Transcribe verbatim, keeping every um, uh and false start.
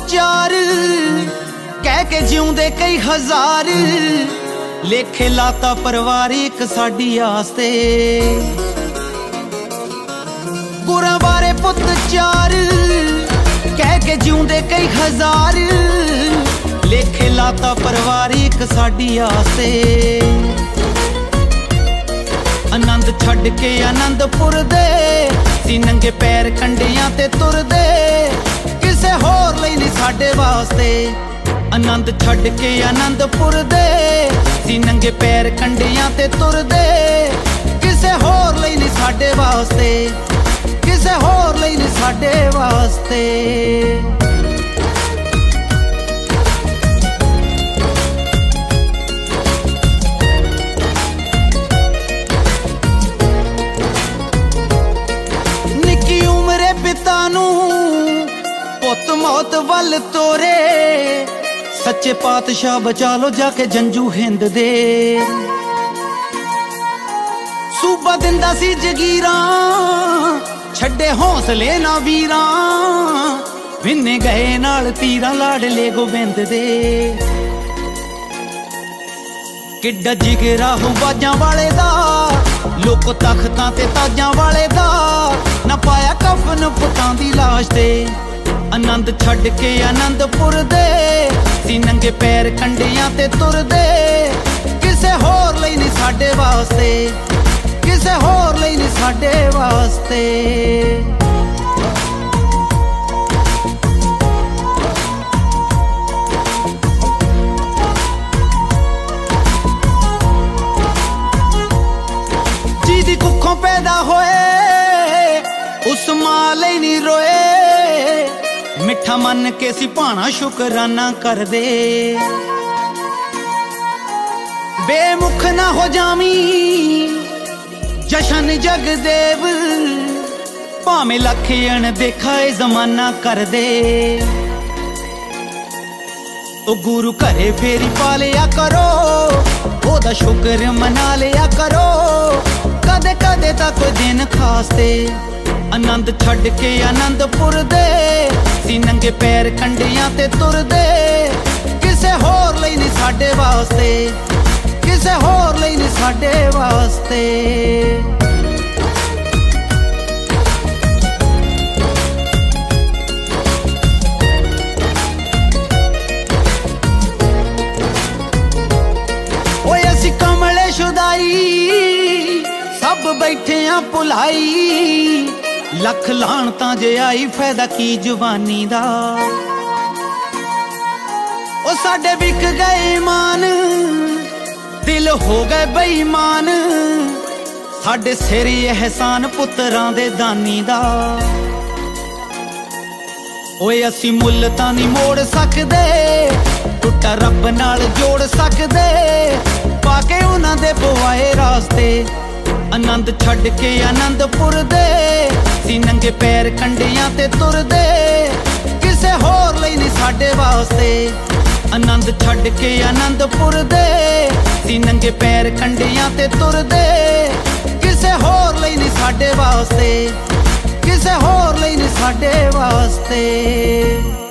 ਚਾਰ ਕਹਿ ਕੇ ਜਿਉਂਦੇ ਕਈ ਹਜ਼ਾਰ ਲੇਖੇ ਲਾਤਾ ਪਰਿਵਾਰ ਇੱਕ ਸਾਡੀ ਆਸ ਤੇ ਗੁਰਾਂ ਬਾਰੇ ਪੁੱਤ ਚਾਰ ਕਹਿ ਕੇ ਜਿਉਂਦੇ ਕਈ ਹਜ਼ਾਰ ਲੇਖੇ ਲਾਤਾ ਪਰਿਵਾਰ ਇੱਕ ਸਾਡੀ ਆਸ ਤੇ ਆਨੰਦ ਛੱਡ ਕੇ ਆਨੰਦਪੁਰ ਦੇ ਸੀ ਨੰਗੇ ਪੈਰ ਕੰਢਿਆਂ ਤੇ ਤੁਰਦੇ ਕਿਸੇ ਹੋਰ ਲਈ ਨਹੀਂ ਸਾਡੇ ਵਾਸਤੇ ਆਨੰਦ ਛੱਡ ਕੇ ਆਨੰਦਪੁਰ ਦੇ ਸੀ ਨੰਗੇ ਪੈਰ ਕੰਢਿਆਂ ਤੇ ਤੁਰਦੇ ਕਿਸੇ ਹੋਰ ਲਈ ਨਹੀਂ ਸਾਡੇ ਵਾਸਤੇ ਕਿਸੇ ਹੋਰ ਲਈ ਨਹੀਂ ਸਾਡੇ ਵਾਸਤੇ ਨਿੱਕੀ ਉਮਰੇ ਪਿਤਾ ਨੂੰ ਪੁੱਤ ਮੌਤ ਵੱਲ ਤੋਰੇ ਸੱਚੇ ਪਾਤਸ਼ਾਹ ਬਚਾ ਲੋ ਜਾ ਕੇ ਜੰਜੂ ਹਿੰਦ ਦੇ ਸੂਬਾ ਦਿੰਦਾ ਸੀ ਜਗੀਰਾਂ ਛੱਡੇ ਹੌਸਲੇ ਨਾ ਵੀਰਾਂ ਵਿੰਨੇ ਗਏ ਨਾਲ ਤੀਰਾਂ ਲਾਡਲੇ ਗੋਬਿੰਦ ਦੇ ਕਿੱਡਾ ਜਿਗਰਾ ਹੋ ਬਾਜਾਂ ਵਾਲੇ ਦਾ ਲੋਕ ਤਖਤਾਂ ਤੇ ਤਾਜਾਂ ਵਾਲੇ ਦਾ ਨਾ ਪਾਇਆ ਕਫਨ ਪੁੱਤਾਂ ਦੀ ਲਾਸ਼ ਤੇ ਆਨੰਦ ਛੱਡ ਕੇ ਆਨੰਦਪੁਰ ਦੇ ਸੀ ਨੰਗੇ ਪੈਰ ਕੰਢਿਆਂ ਤੇ ਤੁਰਦੇ ਕਿਸੇ ਹੋਰ ਲਈ ਨਹੀਂ ਸਾਡੇ ਵਾਸਤੇ ਕਿਸੇ ਹੋਰ ਲਈ ਨਹੀਂ ਸਾਡੇ ਵਾਸਤੇ ਜਿਹਦੀ ਕੁੱਖੋਂ ਪੈਦਾ ਹੋਏ ਉਸ ਮਾਂ ਲਈ ਨਹੀਂ ਰੋਏ ਮਿੱਠਾ ਮੰਨ ਕੇ ਸੀ ਭਾਣਾ ਸ਼ੁਕਰਾਨਾ ਕਰਦੇ ਬੇਮੁਖ ਨਾ ਹੋ ਜਾਵੀਂ ਜਸ਼ਨ ਜਗਦੇਵ ਭਾਵੇਂ ਲੱਖ ਅਣ ਦੇਖਾ ਏ ਜ਼ਮਾਨਾ ਕਰਦੇ ਉਹ ਗੁਰੂ ਘਰੇ ਫੇਰੀ ਪਾ ਲਿਆ ਕਰੋ ਉਹਦਾ ਸ਼ੁਕਰ ਮਨਾ ਲਿਆ ਕਰੋ ਕਦੇ ਕਦੇ ਤਾਂ ਕੋਈ ਦਿਨ ਖਾਸ ਤੇ ਆਨੰਦ ਛੱਡ ਕੇ ਆਨੰਦਪੁਰ ਦੇ ਸੀ ਨੰਗੇ ਪੈਰ ਕੰਢਿਆਂ ਤੇ ਤੁਰਦੇ ਕਿਸੇ ਹੋਰ ਲਈ ਨਹੀਂ ਸਾਡੇ ਵਾਸਤੇ ਕਿਸੇ ਹੋਰ ਲਈ ਨਹੀਂ ਸਾਡੇ ਵਾਸਤੇ ਓਏ ਅਸੀਂ ਕਮਲੇ ਸ਼ੁਦਾਈ ਸਭ ਬੈਠੇ ਆ ਭੁਲਾਈ ਲੱਖ ਲਾਣ ਤਾਂ ਜੇ ਆਈ ਫਾਇਦਾ ਕੀ ਜਵਾਨੀ ਦਾ ਉਹ ਸਾਡੇ ਵਿਕ ਗਏ ਇਮਾਨ ਦਿਲ ਹੋ ਗਏ ਬੇਈਮਾਨ ਸਾਡੇ ਸਿਰ ਅਹਿਸਾਨ ਪੁੱਤਰਾਂ ਦੇ ਦਾਨੀ ਦਾ ਓਏ ਅਸੀਂ ਮੁੱਲ ਤਾਂ ਨਹੀਂ ਮੋੜ ਸਕਦੇ ਟੁੱਟਾ ਰੱਬ ਨਾਲ ਜੋੜ ਸਕਦੇ ਪਾ ਕੇ ਉਹਨਾਂ ਦੇ ਪਵਾਏ ਰਾਸਤੇ ਆਨੰਦ ਛੱਡ ਕੇ ਆਨੰਦਪੁਰ ਦੇ ਸੀ ਨੰਗੇ ਪੈਰ ਕੰਢਿਆਂ ਤੇ ਤੁਰਦੇ ਕਿਸੇ ਹੋਰ ਲਈ ਨਹੀਂ ਸਾਡੇ ਵਾਸਤੇ ਆਨੰਦ ਛੱਡ ਕੇ ਆਨੰਦਪੁਰ ਦੇ ਸੀ ਨੰਗੇ ਪੈਰ ਕੰਢਿਆਂ ਤੇ ਤੁਰਦੇ ਕਿਸੇ ਹੋਰ ਲਈ ਨਹੀਂ ਸਾਡੇ ਵਾਸਤੇ ਕਿਸੇ ਹੋਰ ਲਈ ਨਹੀਂ ਸਾਡੇ ਵਾਸਤੇ